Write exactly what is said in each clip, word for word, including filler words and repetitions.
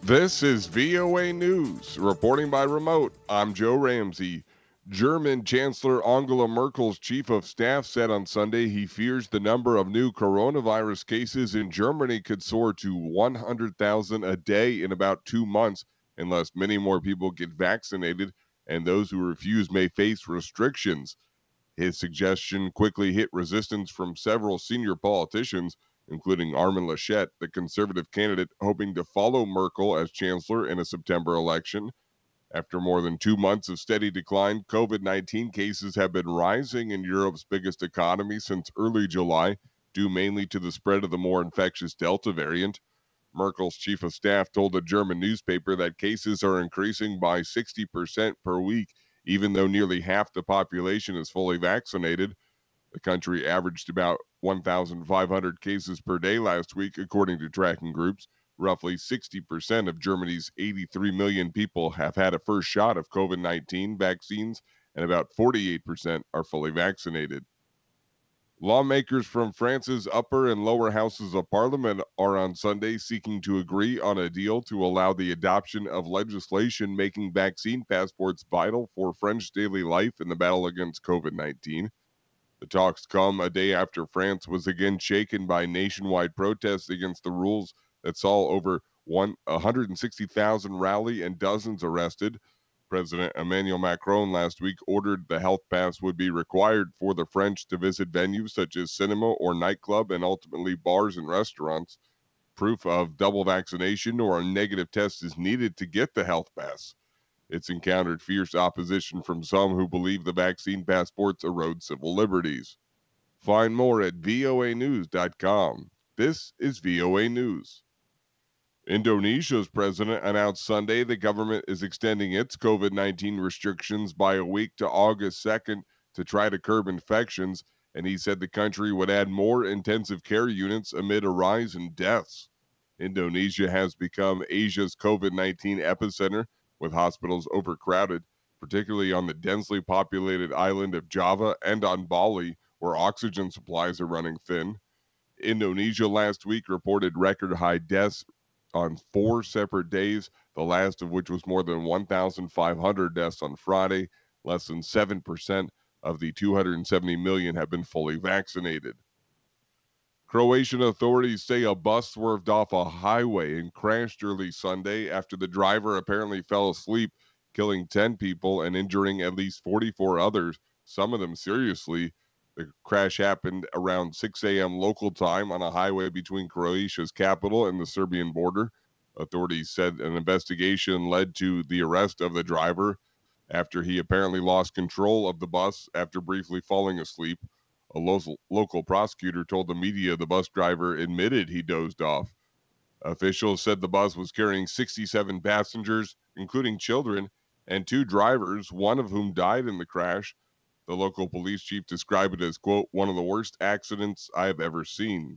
This is V O A News. Reporting by remote, I'm Joe Ramsey. German Chancellor Angela Merkel's chief of staff said on Sunday he fears the number of new coronavirus cases in Germany could soar to one hundred thousand a day in about two months unless many more people get vaccinated, and those who refuse may face restrictions. His suggestion quickly hit resistance from several senior politicians, including Armin Laschet, the conservative candidate hoping to follow Merkel as chancellor in a September election. After more than two months of steady decline, COVID nineteen cases have been rising in Europe's biggest economy since early July, due mainly to the spread of the more infectious Delta variant. Merkel's chief of staff told a German newspaper that cases are increasing by sixty percent per week, even though nearly half the population is fully vaccinated. The country averaged about one thousand five hundred cases per day last week, according to tracking groups. Roughly sixty percent of Germany's eighty-three million people have had a first shot of COVID nineteen vaccines, and about forty-eight percent are fully vaccinated. Lawmakers from France's upper and lower houses of parliament are on Sunday seeking to agree on a deal to allow the adoption of legislation making vaccine passports vital for French daily life in the battle against COVID nineteen. The talks come a day after France was again shaken by nationwide protests against the rules that saw over one hundred sixty thousand rally and dozens arrested. President Emmanuel Macron last week ordered the health pass would be required for the French to visit venues such as cinema or nightclub and ultimately bars and restaurants. Proof of double vaccination or a negative test is needed to get the health pass. It's encountered fierce opposition from some who believe the vaccine passports erode civil liberties. Find more at V O A news dot com. This is V O A News. Indonesia's president announced Sunday the government is extending its COVID nineteen restrictions by a week to August second to try to curb infections, and he said the country would add more intensive care units amid a rise in deaths. Indonesia has become Asia's COVID nineteen epicenter, with hospitals overcrowded, particularly on the densely populated island of Java and on Bali, where oxygen supplies are running thin. Indonesia last week reported record high deaths on four separate days, the last of which was more than one thousand five hundred deaths on Friday. Less than seven percent of the two hundred seventy million have been fully vaccinated. Croatian authorities say a bus swerved off a highway and crashed early Sunday after the driver apparently fell asleep, killing ten people and injuring at least forty-four others, some of them seriously. The crash happened around six a.m. local time on a highway between Croatia's capital and the Serbian border. Authorities said an investigation led to the arrest of the driver after he apparently lost control of the bus after briefly falling asleep. A local, local prosecutor told the media the bus driver admitted he dozed off. Officials said the bus was carrying sixty-seven passengers, including children, and two drivers, one of whom died in the crash. The local police chief described it as, quote, one of the worst accidents I have ever seen.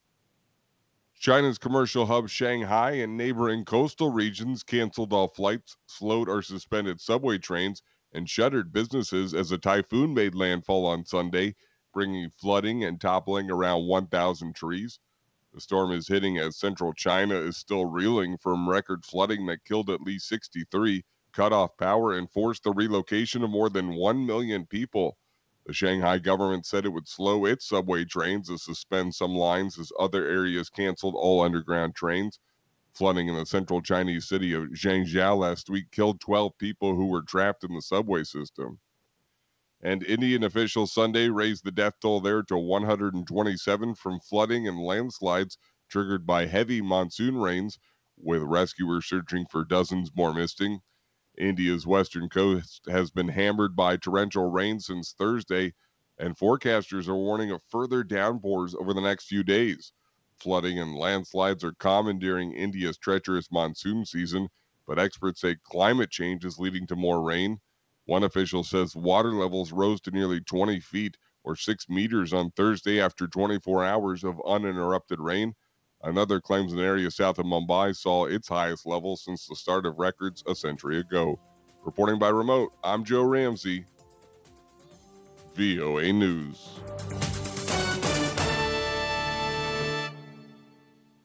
China's commercial hub Shanghai and neighboring coastal regions canceled all flights, slowed or suspended subway trains, and shuttered businesses as a typhoon made landfall on Sunday, bringing flooding and toppling around one thousand trees. The storm is hitting as central China is still reeling from record flooding that killed at least sixty-three, cut off power, and forced the relocation of more than one million people. The Shanghai government said it would slow its subway trains and suspend some lines as other areas canceled all underground trains. Flooding in the central Chinese city of Zhangjiao last week killed twelve people who were trapped in the subway system. And Indian officials Sunday raised the death toll there to one hundred twenty-seven from flooding and landslides triggered by heavy monsoon rains, with rescuers searching for dozens more missing. India's western coast has been hammered by torrential rain since Thursday, and forecasters are warning of further downpours over the next few days. Flooding and landslides are common during India's treacherous monsoon season, but experts say climate change is leading to more rain. One official says water levels rose to nearly twenty feet or six meters on Thursday after twenty-four hours of uninterrupted rain. Another claims an area south of Mumbai saw its highest level since the start of records a century ago. Reporting by remote, I'm Joe Ramsey, V O A News.